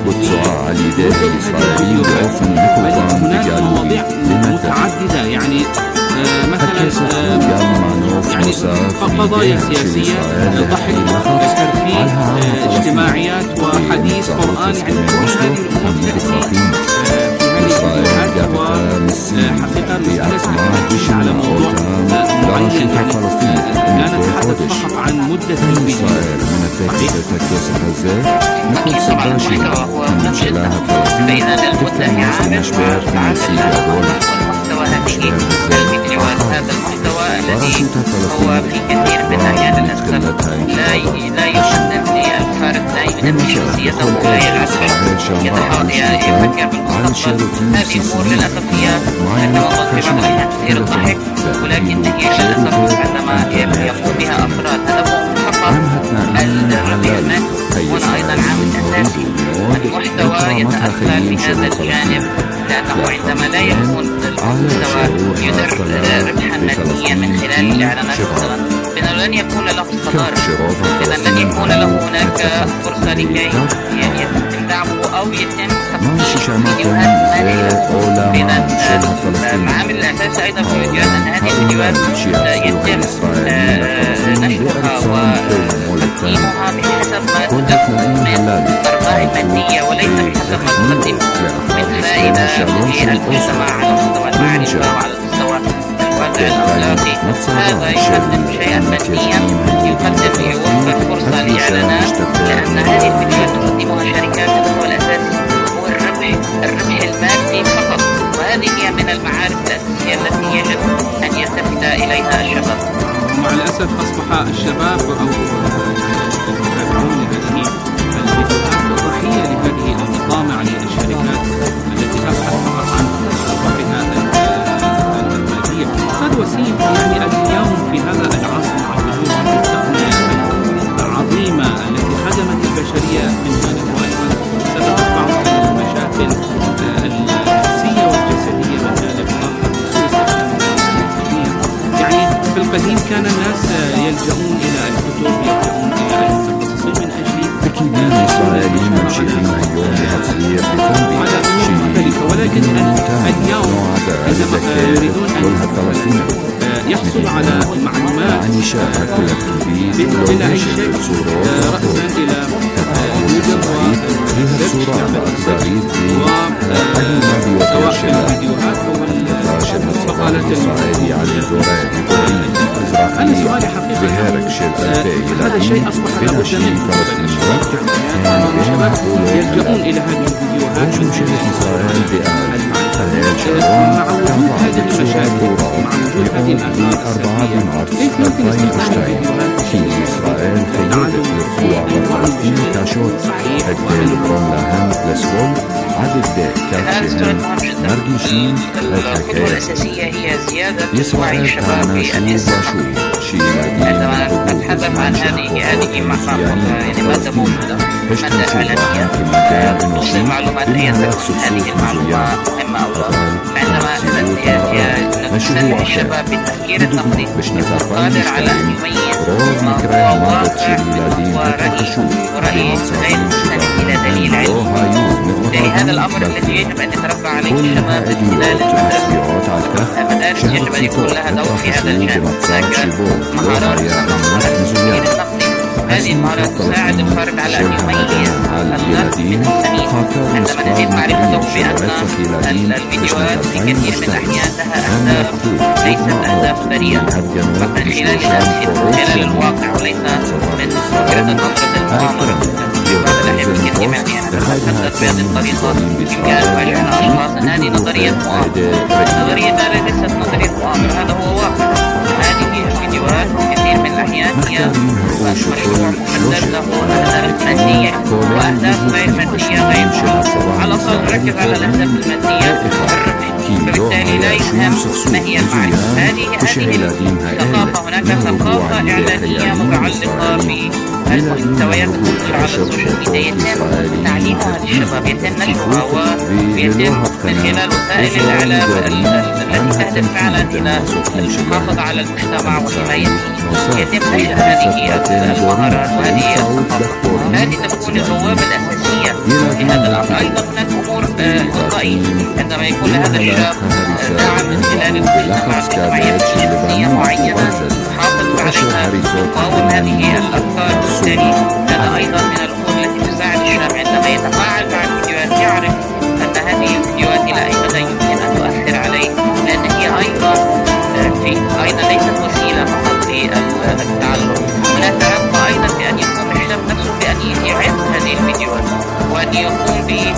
هناك مواضيع متعددة يعني آه مثلا آه يعني قضايا سياسية ضحك ترفيه آه اجتماعيات وحديث قرآن يعني كل هذه الأمور تأتي حقيقة المسألة على موضوع معين يعني لا نتحدث فقط عن مدة الفيديو أكيد طبعا هناك وهو منجد بين المدة عامل والمحتوى هذه الفيديوهات هذا المحتوى الذي هو في كثير من الأحيان للأسف لا لا يقدم للفرد لا يقدم شخصيته ولا يلعب يتحاول يفكر بالمستقبل هذه أمور للأسف هي تتوظف في بعض الأحيان كثير الضحك ولكن هي للأسف عندما يقوم بها أفراد هدفهم فقط الربح المادي هنا أيضا عامل أساسي المحتوى يتأثر في هذا الجانب لأنه عندما لا يكون المحتوى يدر ربحا ماديا من خلال الإعلانات مثلا فإنه لن يكون له استقرار إذا لن يكون له هناك فرصة لكي يعني يتم دعمه أو يتم تقديم فيديوهات مالية إذا العامل الأساسي أيضا في الفيديوهات أن هذه الفيديوهات يتم نشرها وتقديمها بحسب ما تقدم من أرباح مادية وليس بحسب ما تقدم من فائدة في المجتمع على مستوى المعرفة وعلى مستوى الوضع الأخلاقي هذا يقدم شيئا ماديا يقدم يوفر فرصة لإعلانات لأن هذه الفيديوهات تقدمها شركات هو الأساس هو الربح الربح المادي فقط وهذه هي من المعارف الأساسية التي يجب أن يلتفت إليها الشباب. مع الأسف أصبح الشباب أو المتابعون لهذه الفيديوهات ضحية لهذه المطامع للشركات التي تبحث فقط عن أرباحها المادية. أستاذ وسيم يعني اليوم في هذا العصر مع التقنية العظيمة التي خدمت البشرية من جانب وأيضا سببت بعض المشاكل النفسية والجسدية من جانب آخر خصوصا يعني في القديم كان الناس يلجؤون إلى الكتب يلجؤون إلى القصص شيرين هيوم بهتصير بكومبي شي ولكن اليوم عندما يريدون أن يحصلوا على معلومات عن إنشاء بلا أي شيء رأسا إلى جوجل فيها الصورة الأكبرية سواء الفيديوهات أو المقالات الإسرائيلي على الزورات أنا سؤالي حقيقة هذا الشيء أصبح لابد منه بين الشباب الشباب يلجؤون إلى هذه الفيديوهات مع وجود هذه المشاكل ومع وجود هذه الأحداث كيف يمكن استخدام الفيديوهات في إسرائيل خيوط القوى الفلسطيني كاشوت الدول برملهان لسبول عدد كاشين مرجيشين الخطوة الأساسية هي زيادة وعي الشباب بالإسلام. عندما نتحدث عن هذه هذه يعني مادة موجودة، مادة إعلامية توصل معلومات أيا تكن هذه المعلومات مهمة أو لا. عندما نسمح الشباب بالتفكير النقدي يكون قادر على أن يميز ما هو واقع ورأي ورأي غير مستند إلى دليل علمي. لهذا الأمر الذي يجب أن يتربى عليه الشباب خلال المدارس. المدارس يجب أن يكون لها دور في هذا الجانب. مهارات التفكير النقدي، هذه المهارات تساعد الفرد على أن يميز النقد من السليم. عندما نزيد معرفته بأن الفيديوهات في كثير من الأحيان لها أهداف ليست أهداف بريئة، فمن خلالها خلال الواقع وليس من فكرة النظرة المؤامرة. بعض الأحيان في كثير من الأحيان نتحدث بهذه الطريقة بإمكان وعينا أشخاص أن هذه نظرية مؤامرة. نظرية ليست نظرية مؤامرة، هذا هو واقع. هذه الفيديوهات في كثير من الأحيان هي مشروع محدد له أهداف مادية وأهداف غير مادية غير مؤامرة. على طول نركز على الأهداف المادية والربح، فبالتالي لا يهم ما هي المعرفة. هذه هذه الثقافة، هناك ثقافة إعلانية متعلقة بالمحتويات التصوير على السوشيال ميديا يتم تعليمها للشباب، يتم نشرها ويتم من خلال وسائل الإعلام التي تهدف فعلا إلى المحافظة على المجتمع وحمايته. يتم نشر هذه المهارات وهذه الثقافة، هذه تكون البوابة الأساسية لهذا الأمر. أيضا هناك أمور وقائية، عندما يكون هذا الشاب داعم من خلال المجتمع بنوعية شخصية معينة حافظ عليها وقاوم هذه الأفكار، وبالتالي هذا أيضا من الأمور التي تساعد الشاب عندما يتفاعل مع الفيديوهات يعرف أن هذه الفيديوهات إلى أي مدى يمكن أن تؤثر عليه، لأن هي أيضا في أيضا ليست وسيلة فقط للتعلم، هناك علاقة أيضا بأن يقوم الشاب نفسه بأن يعد هذه الفيديوهات وأن يقوم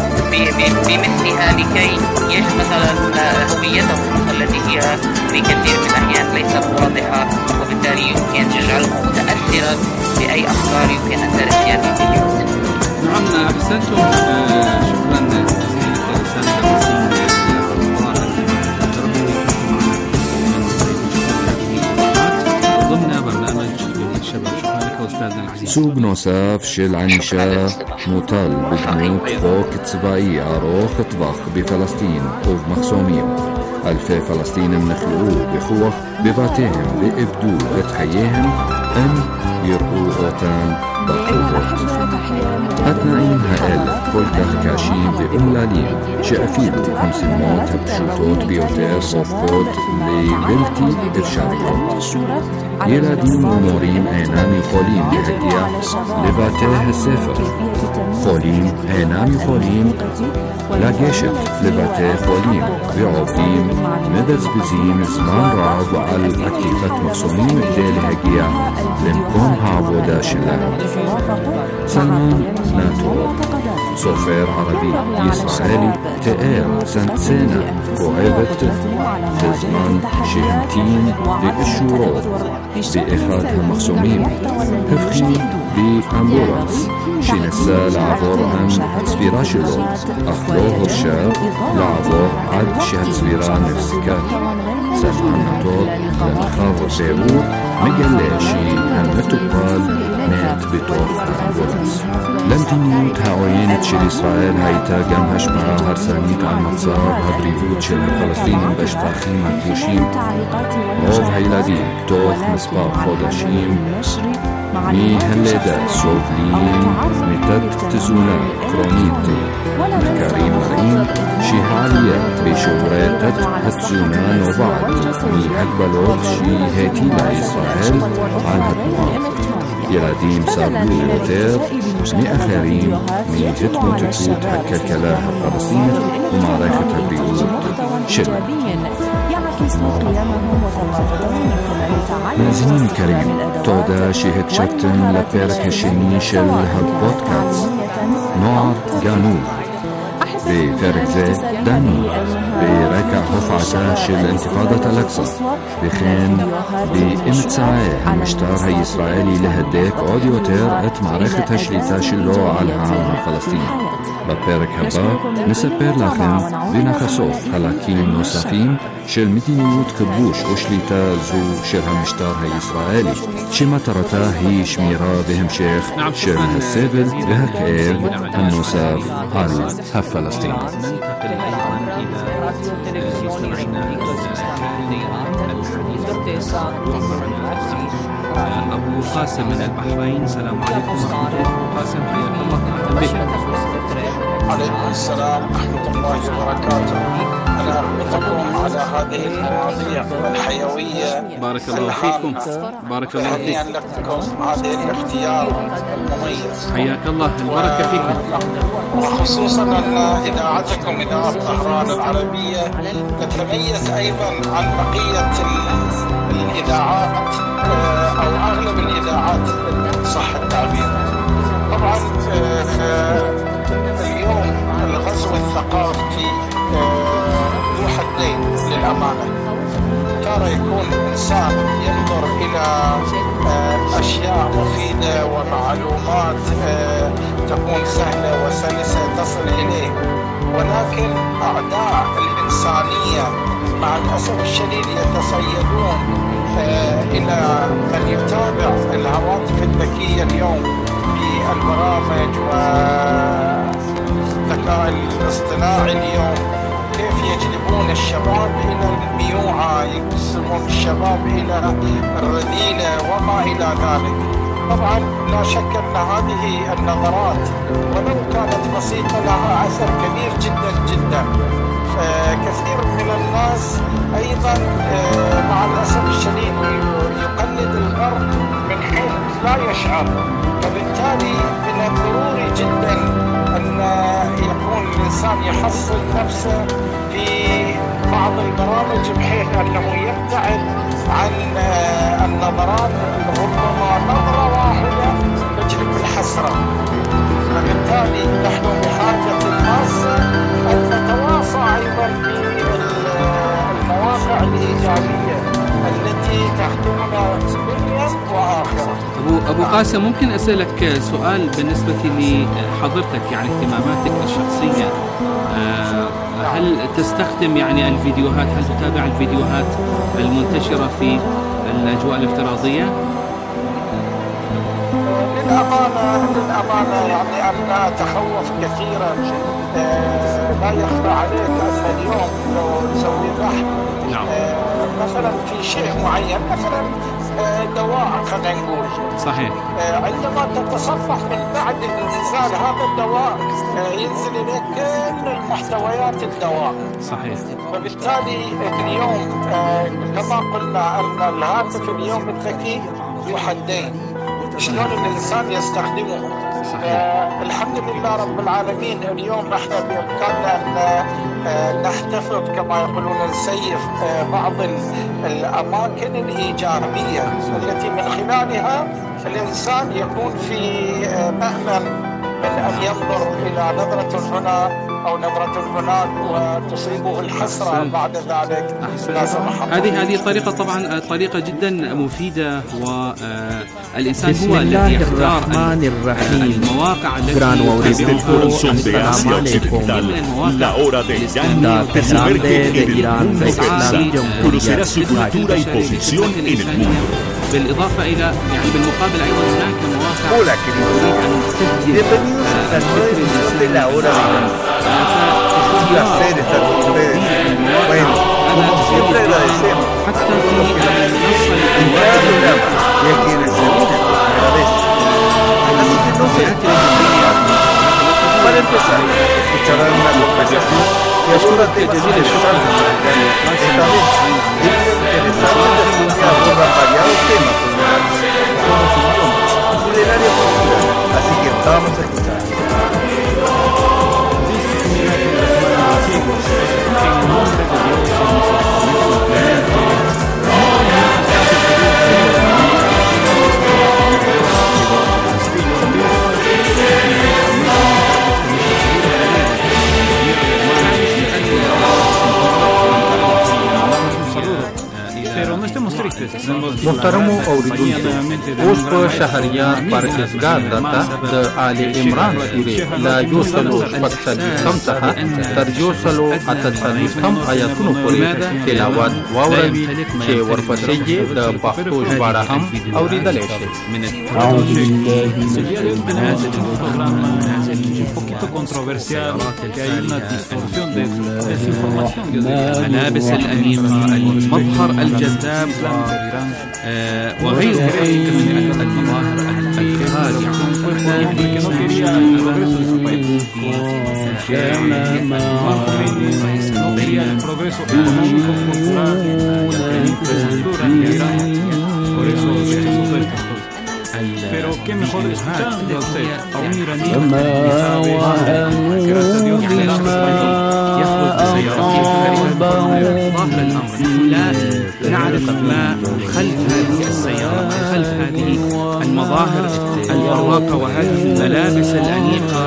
بمثلها لكي يثبت هويته التي هي في كثير من الأحيان ليست واضحة، وبالتالي يمكن تجعله متأثرا بأي أفكار يمكن أن ترد في هذه الفيديوهات. نعم أحسنتم، شكرا جزيلا للأستاذ ضمن برنامج جديد شباب. شكرا لك أستاذنا العزيز. سوق نوساف شل عنشا موتال بدموت فوق تسبعي عروخ طبخ بفلسطين وبمخصومين ألفي فلسطين منخلقوا بخوخ بباتهم بإبدو بتحييهم أن يرقوا أوتان بالقوة أتنعين هائل كل كاشين بأملالين شأفيل خمس الموت بشوتوت بيوتير وفقود لبلتي إرشاريوت يلادين ومورين أينام يقولين بهدية لباتيه السفر قولين أينام يقولين لا جيشت لباتيه قولين بعوفين مدزبزين زمان رعب على الأكتفة مقصومين بديل هجية لنكون هعبودا شلان سلمان ناتو سوفير عربي إسرائيلي تقال سنت سنة كوعبت بزمان شهمتين بإشورو بإخاد المخصومين هفخي بأمبولانس شنسا لعبور عن سفيرا شلو أخلوه الشاب لعبور عد شهد سفيرا نفسكات سلمان ناتو لنخاف بيرو مجلاشي أن تقال مات بطور أمبولانس لم تنيوت هاوين تشيل إسرائيل هايتا جمهش معها هرسانيت عن متصاب هبريفوت شل الفلسطين بشتاخين مكوشين موض هيلادين توخ مسباب خودشين مي هلدا سوبلين متت تزونا كرونيتي محكاري مرين شيهالية بشوريتت هتزونا نوبعد مي هكبلوت شي هيتي لإسرائيل عن هتموات يلاديم سابلو وتير مي أخرين مي هتمو تتوت هكالكلاها فلسطين ومعركة البيوت شل مازنين الكريم تودا شي هيك شفتن لبيرك الشني شل هالبودكاست نوع جانون بفرق زي داني بركع حفعة شل انتفاضة الأقصى بخين بإمتساعي المشتار هي إسرائيلي لهديك أوديو تير ات معركة تشريطة شلو على العالم الفلسطيني ببرك هبا نسبر لكم بنخصوف خلاكين نوصفين شل مدينيوت كبوش وشليتا زو شلها مشتار هي إسرائيلي شما ترتا هي شميرا بهم شيخ شل هالسيبل بهالكئيب النوصف على هالفلسطين ننتقل أيضا إلى مستمعينا أبو قاسم من البحرين. السلام عليكم ورحمة الله. أبو قاسم حياك الله، أهلا بك. عليكم السلام ورحمة الله وبركاته. أنا أربطكم على هذه المواضيع الحيوية. بارك الله فيكم. بارك الله فيكم. هنيئا لكم هذه الاختيار المميز. حياك الله، البركة فيكم. وخصوصا أن إذاعتكم إذاعة طهران العربية تتميز أيضا عن بقية الإذاعات أو أغلب الإذاعات صح التعبير. طبعا اليوم الغزو الثقافي ذو حدين للأمانة. ترى يكون إنسان ينظر إلى أشياء مفيدة ومعلومات تكون سهلة وسلسة تصل إليه، ولكن أعداء الإنسانية مع الأسف الشديد يتصيدون إلى من يتابع الهواتف الذكية اليوم بالبرامج والذكاء الاصطناعي اليوم، كيف يجلبون الشباب إلى الميوعة، يقسمون الشباب إلى الرذيلة وما إلى ذلك. طبعا لا شك أن هذه النظرات ولو كانت بسيطة لها أثر كبير جدا جدا. آه كثير من الناس أيضا آه مع الأسف الشديد يقلد الغرب من حيث لا يشعر، فبالتالي من الضروري جدا أن يكون الإنسان يحصل نفسه في بعض البرامج بحيث أنه يبتعد عن آه النظرات. ربما نظرة واحدة تجلب الحسرة، فبالتالي نحن بحاجة ماسة أن نتواصى أيضا بالمواقع الإيجابية التي تخدمنا دنيا وآخرة. أبو أبو قاسم، ممكن أسألك سؤال بالنسبة لحضرتك، يعني اهتماماتك الشخصية، هل تستخدم يعني الفيديوهات، هل تتابع الفيديوهات المنتشرة في الأجواء الافتراضية؟ للأمانة للأمانة يعني أنا أتخوف كثيرا. لا يخفى عليك أن اليوم لو نسوي بحث مثلا في شيء معين، مثلا دواء خلينا نقول صحيح، عندما تتصفح من بعد الإنزال هذا الدواء ينزل إليك كل المحتويات الدواء. صحيح. فبالتالي اليوم كما قلنا أن الهاتف اليوم الذكي ذو حدين، شلون الإنسان يستخدمه. آه الحمد لله رب العالمين اليوم نحن بإمكاننا أن آه نحتفظ كما يقولون نسيف آه بعض الأماكن الإيجابية التي من خلالها الإنسان يكون في آه مأمن من أن ينظر إلى نظرة هنا أو نظرة هناك وتصيبه الحسرة بعد ذلك. هذه هذه طريقة طبعا طريقة جدا مفيدة، والإنسان هو الذي يختار المواقع التي السلام عليكم. La hora del Yanni te sumerge en el mundo persa, conocerá su cultura y posición en el mundo. بالإضافة إلى يعني بالمقابل أيضا هناك مواقع. Hola queridos, bienvenidos a la nueva edición de La Hora del Yanni. Es un placer estar con ustedes. Bueno, como siempre agradecemos a todos los que nos siguen en cada programa y a quienes se unen por primera vez. Así que no se escucharán una conversación que aborda temas interesantes. Esta vez, es interesante que aborda variados temas como su idioma y su área cultural. Así que vamos a escuchar. محترمو اوریدونکو اوس په شهریار پر اصدار دته د آل عمران سورې له یو سلو شپږ څلوېښتم څخه تر یو سلو اته څلوېښتم آیاتونو پورې تلاوت واورئ چې ورپسې یې د پښتو ژباړه هم اورېدلی شئ. أعوذ بالله من un poquito controversial, que hay una distorsión de desinformación. ملابس الأنيقة، المظهر الجذاب وغيرها من المظاهر الخادعة el progreso económico, cultural, la infraestructura en Irán. Por eso rechazo todas estas cosas. Pero qué mejor escuchando a usted, a un iraní que sabe, gracias a Dios, que es español, يخرج بسيارته ظاهر الأمر لا نعرف ما خلف هذه السيارة، خلف هذه المظاهر البراقة وهذه الملابس الأنيقة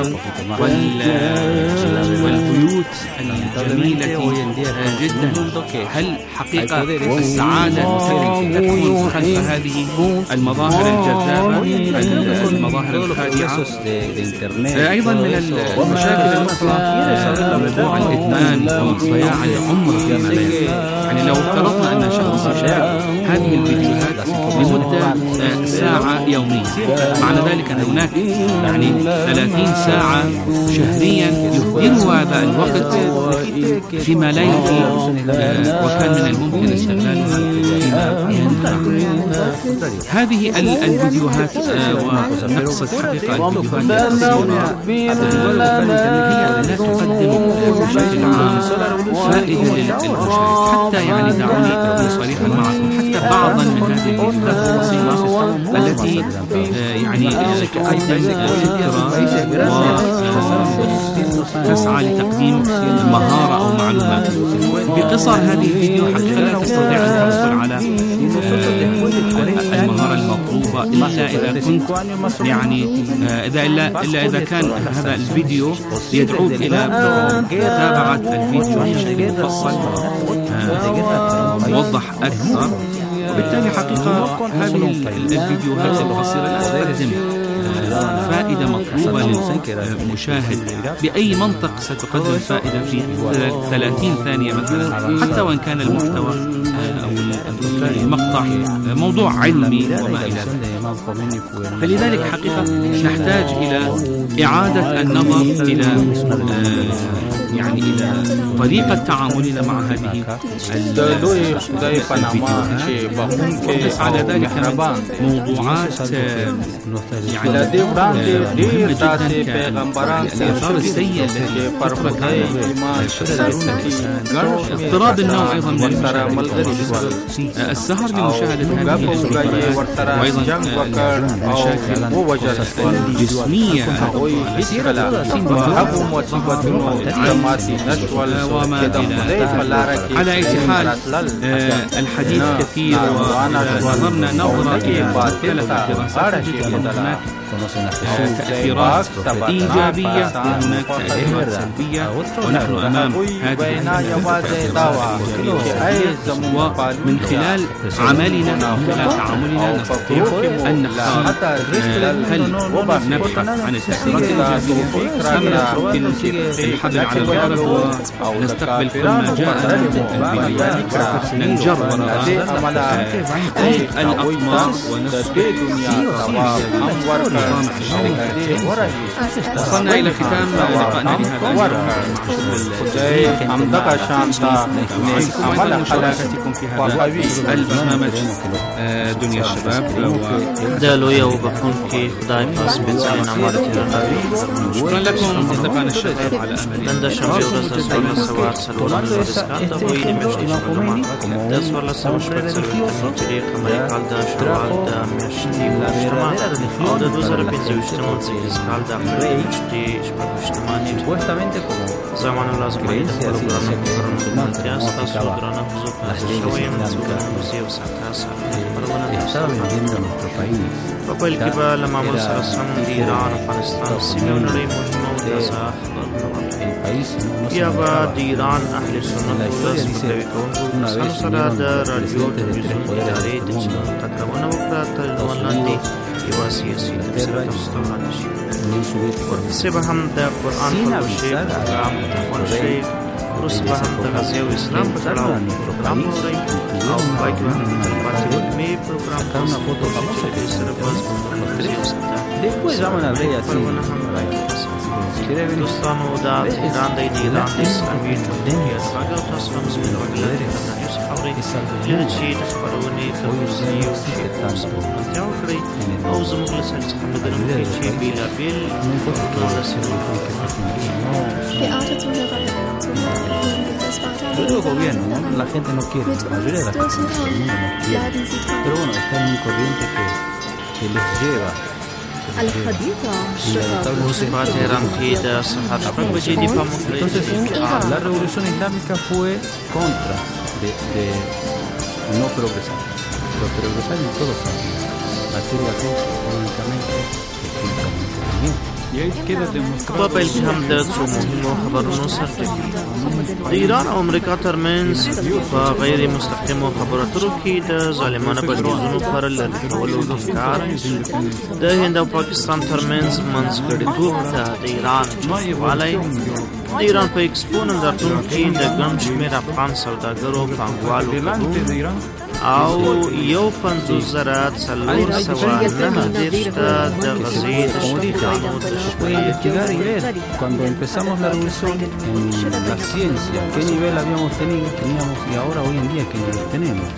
والبيوت الجميلة جدا. هل حقيقة السعادة تكون خلف هذه المظاهر الجذابة، المظاهر الخادعة؟ أيضا من المشاكل الأخرى موضوع الإدمان وضياع العمر فيما لا ينفع. يعني لو افترضنا أن شخص يشاهد هذه الفيديوهات لمدة ساعة يوميا، معنى ذلك أن هناك يعني ثلاثين ساعة شهريا يهدر هذا الوقت فيما لا ينفع، وكان من الممكن استغلالها فيما ينفع. هذه الفيديوهات ونقصد حقيقة الفيديوهات القصيرة هي لا تقدم بشكل عام فائدة للمشاهد. حتى يعني دعوني أكون صريحا معكم، حتى بعضا من هذه الفيديوهات القصيرة التي يعني تسعى لتقديم مهارة أو معلومات، بقصر هذه الفيديو حتى لا تستطيع أن تحصل على المهارة المطلوبة إلا إذا كنت يعني إذا إلا إلا إذا كان هذا الفيديو يدعوك إلى متابعة الفيديو بشكل مفصل موضح أكثر. وبالتالي حقيقة هذه الفيديوهات القصيرة لا تقدم فائدة مطلوبة للمشاهد بأي منطق. ستقدم فائدة في ثلاثين ثانية مثلا، حتى وإن كان المحتوى أو المقطع موضوع علمي وما إلى ذلك. فلذلك حقيقة نحتاج إلى إعادة النظر إلى يعني إلى طريقة تعاملنا مع هذه الفيديوهات. وقس على ذلك موضوعات يعني مهمة جدا كالآثار السيئة التي تترك اضطراب النوم أيضا من السهر لمشاهدة هذه الفيديوهات، وأيضا المشاكل الجسمية وما على أي حال. الحديث كثير ونظرنا نظرة إلى مختلف الدراسات هناك تأثيرات إيجابية وهناك تأثيرات سلبية، ونحن أمام هذه التأثيرات. ومن خلال عملنا من خلال تعاملنا نستطيع أن نختار هل نبحث عن التأثيرات الإيجابية أم نترك الحبل على العرب ونستقبل كل ما جاء الفيديوهات ننجر وراء الأقمار ونسبة وصلنا إلى ختام لقائنا لهذا مشاركتكم في هذا البرنامج دنيا الشباب دالو يو بكون كي خداي باس بنزلنا مرتين شكرا لكم أصدقائنا الشباب على أمل بند شمبي ورزا سوار سوار سلوان الرزقان دبوي نمشي شباب دا سوار لسوار شباب سلوان تريق أمريكال دا شوال دا مشتي وشتما أو دا دوزر بيزي وشتمون زي رزقال دا مشتي شباب وشتماني زمان الله زبايد برغرانا برغرانا مدرياس تاسو برغرانا بزوك شوين زبانا مزيو ساكاس فقبل كبا لما مرسل السلام دي إيران أفغانستان سيميون ري مهمة ودازا يابا دي إيران أهل السنة وداز مكتوي كون سنسرا دا راديو تلفزيون إداري دجنا تقربنا وقرا تلوان دي يوا سياسي تفسير تفسير ورسي بهم دا قرآن فرشي برقام تقوان شيخ ورسي بهم دا غزيو إسلام بطلاو برقام وري أو بايك بهم تلقاتي وكمي برقام كامنا فوتو خمسة في سرباز بطلاو ستا Después vamos a ver así. دوستانو دا ایران دی دی ایران دی اسلامی جمهوریت راګه او تاسو هم زموږ وګړي د یوسف خبرې لږ چې د خبرونې توضیح او تاسو ته وکړي او زموږ له سره څخه مدرم چې بیل بیل نو رسېږي Yo digo gobierno, ¿no? La gente no quiere, la mayoría de la gente no quiere. Pero bueno, está en un corriente que, que les lleva. Entonces, la revolución islámica fue contra de, de no progresar. Los progresarios todos saben. Materia económicamente, técnicamente también. په پیل کې هم د څو مهمو خبرونو سرټکی د ایران او امریکا ترمنځ په غیر مستقیمو خبرو اترو کې د ظالمانه بندیزونو پر لرې کولو ټینګار د هند او پاکستان ترمنځ منځګړیتوب د ایران چوکوالی د ایران په ایکسپو نندارتون کې د ګڼ شمېر افغان سوداګرو پانګوالو او یو پنځوس زره څلور سوه نهه دېرش ته د غزې د شهیدانو د Cuando empezamos la revolución en la ciencia, ¿qué nivel habíamos tenido? Teníamos y ahora hoy en día ¿qué nivel tenemos?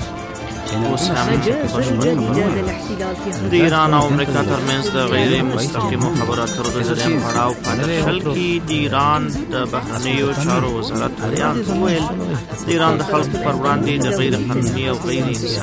د ایران او امریکا ترمنځ د غیر مستقیمو خبرو اترو د درېیم پړاو په شل کې د ایران د بهرنیو چارو وزارت اریان وویل د ایران د خلکو پر وړاندې د غیر قانوني او غیر